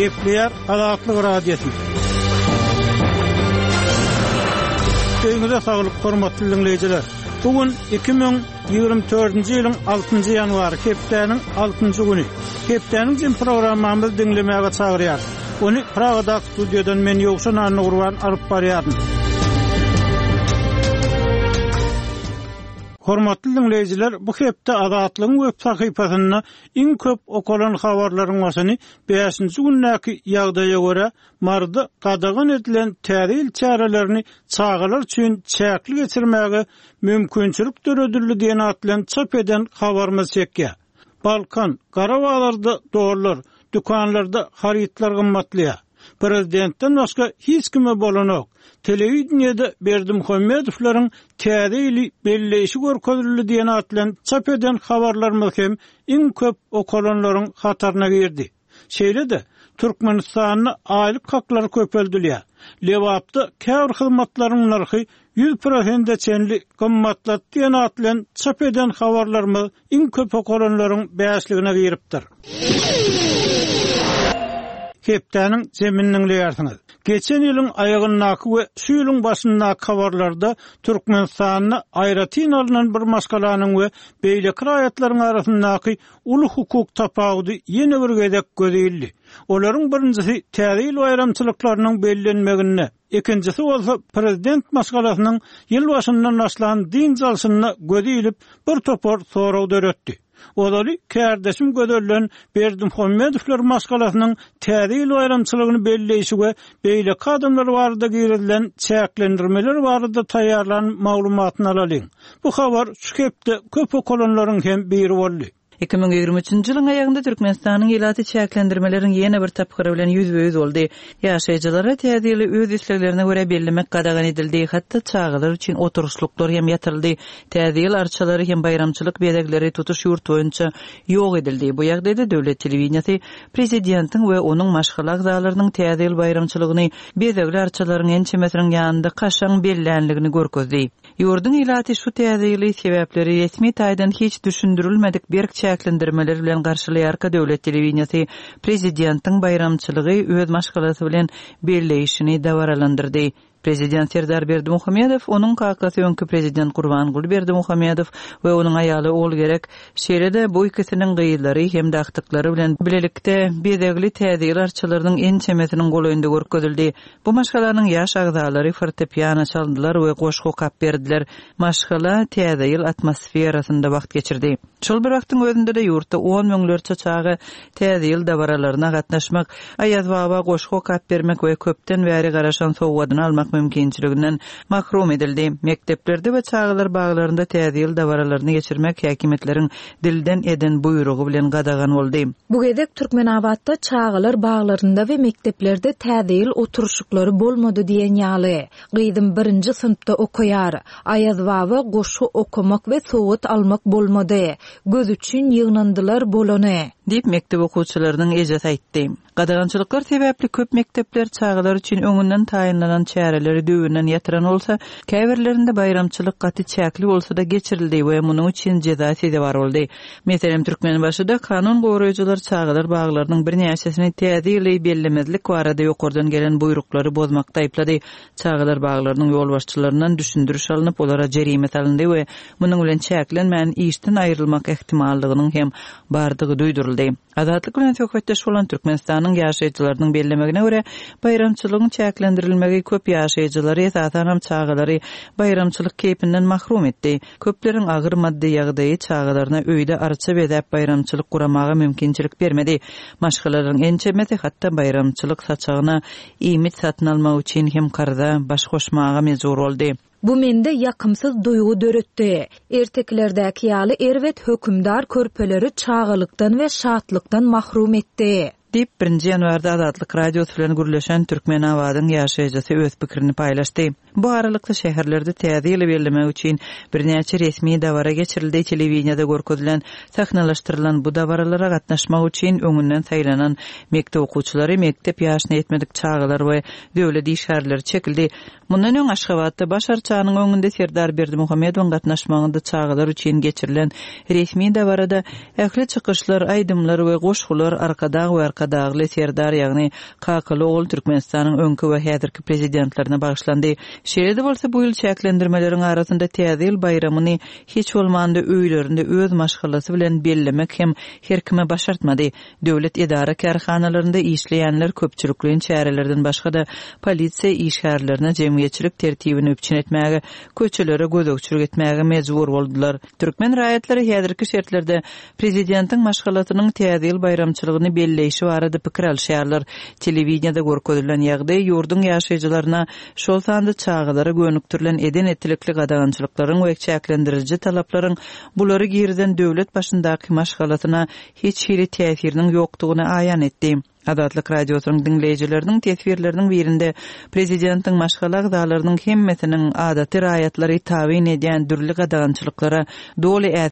Gepleyer Azatlyk Radiosu. Köyüňize saglyk, hormatly dinleyijiler. Bugün 2024-nji ýylyň 6-njy ýanwary, hepdeniň 6-njy güni. Hepdeniň jym programmamyzy dinlemäge çagyrýar. Onu Pragada studiodan men Ýogşan Anugurwan alyp barýardym. Hormatly dinleyijiler, bu hepde Azatlygyň web sahypasyna iň köp okulan habarlaryň başyny 5-nji günnäki ýagdaýa görä mardy gadagan edilen täzil çarelerini çağılar üçin çäkli geçirmäge mümkinçilik döredildi diýen atlan çap eden habarymyz çekýär. Balkan, Garawalarda dollar, dükanlarda haritlar gymmatlyar. Prezidentden başga hiç kime bolanok. Televizionyada Berdimuhammedowylaryň täzeli belleşi görkezildi diýen atlan çap eden habarlarymyz hem iň köp okulanlaryň hataryna girdi. Şeýle-de Türkmenistanyň aýlyk haklary köpeldilýär. Lewapda käbir hyzmatlaryň narhy 100% çenli gymmatlat diýen atlan çap eden habarlarymyz iň köp okulanlaryň bäşligine giripdir. Hepdeniň zemininiň leýärsiňiz. Geçen ýylyň aýagyndaky we şu ýylyň başyndaky habarlarda Türkmenistanyň aýratyn alynan bir maşgalanyň we beýleki raýatlaryň arasyndaky uly hukuk tapagudy ýene bir gezek gözeldi. Olaryň birincisi täzil bayramçylyklarynyň bellenmegine, ikincisi bolsa prezident maşgalasynyň ýyl başyndan başlan din jalşynyna gözelip bir topar soraw döretdi. Olary kärdeşim gödölen Berdimuhammedowylar maşgalasynyň täzil bayramçylygyny belleýişi we beýleki adamlar barada girilen çäklendirmeler barada taýýarlan maglumatyny alalyň. Bu habar şu hepde köp okulanlaryň hem biri boldy. 2023-nji ýylyň aýagynda Türkmenistanyň ýylaty çäklendirmeleriň ýene bir tapgyry bilen ýüzbe-ýüz boldy. Ýaşaýjylara täzeli öz isleglerine görä bellemek gadagan edildi. Hatda çağılar üçin oturuşluklar hem ýatyryldy. Täzeli arçalary hem bayramçylyk bedegleri tutuş ýurt boýunça ýok edildi. Bu ýagdaýda döwlet telewizionasy prezidentiň we onuň maşgala agzalarynyň täzeli bayramçylygyny bedegli arçalaryň ençemesiniň ýanynda kaşaň bellenligini görkezdi. Ýurdun ýylaty şu täzeli sebäpleri resmi taýdan hiç düşündirilmedik bir çäklendirmeler bilen garşylaýarka döwlet telewizionasy prezidentiň bayramçylygy öz maşgalasy bilen belleýişini dawaralandyrdy. Prezident Serdar Berdimuhammedow, onuň kakasy öňkü prezident Gurbanguly Berdimuhammedow we onuň aýaly ol gerek şeýle-de bu ikisiniň gyýdlary hem de aktyklary bilen bilelikde bedegli täzeli arçylarynyň ençemesiniň golaýynda görkezildi. Bu maşgalanyň ýaş agzalary fortepiano çaldylar we goşgu kap berdiler. Maşgala täzeli atmosferasynda wagt geçirdi. Şol bir wagtyň özünde de ýurtda 10 müňlerçe çagy täzeli dawralaryna gatnaşmak, aýaz baba goşgu kap bermek we köpden bäri garaşan sowgadyny almak mümkinçiliginden mahrum edildi. Mekteplerde we çağlar baglarynda täzeli dawralaryny geçirmek häkimetleriň dilden eden buyrugy bilen gadagan boldy. Bu gezek Türkmenabadda çağlar baglarynda we mekteplerde täzeli oturuşuklary bolmady diýen ýaly. Gyýdym 1-nji synpda okuýar. Aýaz baba goşgu okumak we sowgat almak bolmady. Göz üçin ýygnandylar bolany. Dip mektep okuwçylarynyň ejat aýtdy. Gadagançylyklar sebäpli köp mektepler çağlar üçin öňünden taýinlanan çäreleri döwünden ýatyran bolsa, käbirlerinde bayramçylyk gaty çäkli bolsa da geçirildi we munyň üçin jezasy da bar boldy. Meselem Türkmenbaşyda kanun goraýjylar çağlar baglarynyň bir näçesini täzeli bellemezlik barada ýokurdan gelen buyruklary bozmakda aýplady. Çağlar baglarynyň ýolbaşçylaryndan düşündiriş alınıp olara jerime salyndy we munyň bilen çäklenmän işden aýrylmak ehtimallygynyň hem bardygy duýduruldy. Azatlyk bilen söhbetdeş bolan Türkmenistanyň ýaşaýjylarynyň bellemegine görä bayramçylygyň çäklendirilmegi köp ýaşaýjylary esasen çağlary bayramçylyk keýpinden mahrum etdi. Köpleriň agyr maddi ýagdaýy çağlaryna öýde arça bedäp bayramçylyk guramaga mümkinçilik bermedi. Maşgalaryň ençemeti hatda bayramçylyk saçagyna iýmit satyn almak üçin hem karda baş goşmaga mejbur boldy. Bu mende yakımsız duygu döretdi. Erteklerdäki ýaly erwet hökümdar körpeleri çağılykdan we şatlykdan mahrum etdi. Dip 1-nji ýanwarda Azatlyk radiosu bilen gürleşen Türkmenabadyň ýaşaýjysy öz pikirini paýlaşdy. Bu aralykda şäherlerde täze ýyly bellemek üçin birnäçe resmi dawara geçirildi. Telewizionyada görkezdilen sahnalaşdyrylan bu dawaralara gatnaşmak üçin öňünden saýlanan mektep okuwçylary, mektep ýaşyna ýetmedik çağalar we döwlet işgärleri çekildi. Mundan öň Aşgabatda Başar çağının öňünde Serdar Berdimuhammedow gatnaşmagynda çağalar üçin geçirilen resmi dawarada ähli çykyşlar, aýdymlar we goşgular arkadagy Serdar ýagny Kakıly ol Türkmenistanyň öňkü we häzirki prezidentlerine bagşlandy. Şeýle bolsa bu ýyl çäklendirmeleriň arasynda täze ýyl bayramyny hiç bolmanda öýlerinde öz maşgalasy bilen bellemek hem her kime başartmady. Döwlet edara kärhanalaryna işleýänler köpçülikliň çärelerden başga da polisiýa işgärlerine jemgyýetçilik tertibini üpçün etmäge, köçelere gözökçülük etmäge mejbur boldular. Türkmen raýatlary häzirki şertlerde prezidentiň maşgalatynyň täze ýyl bayramçylygyny belleýişi barada pikir alşýarlar. Telewizionyada görkezdilen ýagdaý ýurdun ýaşaýjylaryna şol sandy çağalara gönüktirilen eden etlikli gadagançylyklaryň we çäklendiriji talaplaryň bulary girden döwlet başyndaky maşgalatyna hiç hili täsiriniň ýokdugyny aýan etdi. Adatlyk radiosynyň dinleýijileriniň tesbirleriniň birinde prezidentiň maşgala gydalarynyň hemmesiniň adaty raýatlary tabyn edýän dürli gadagançylyklara doly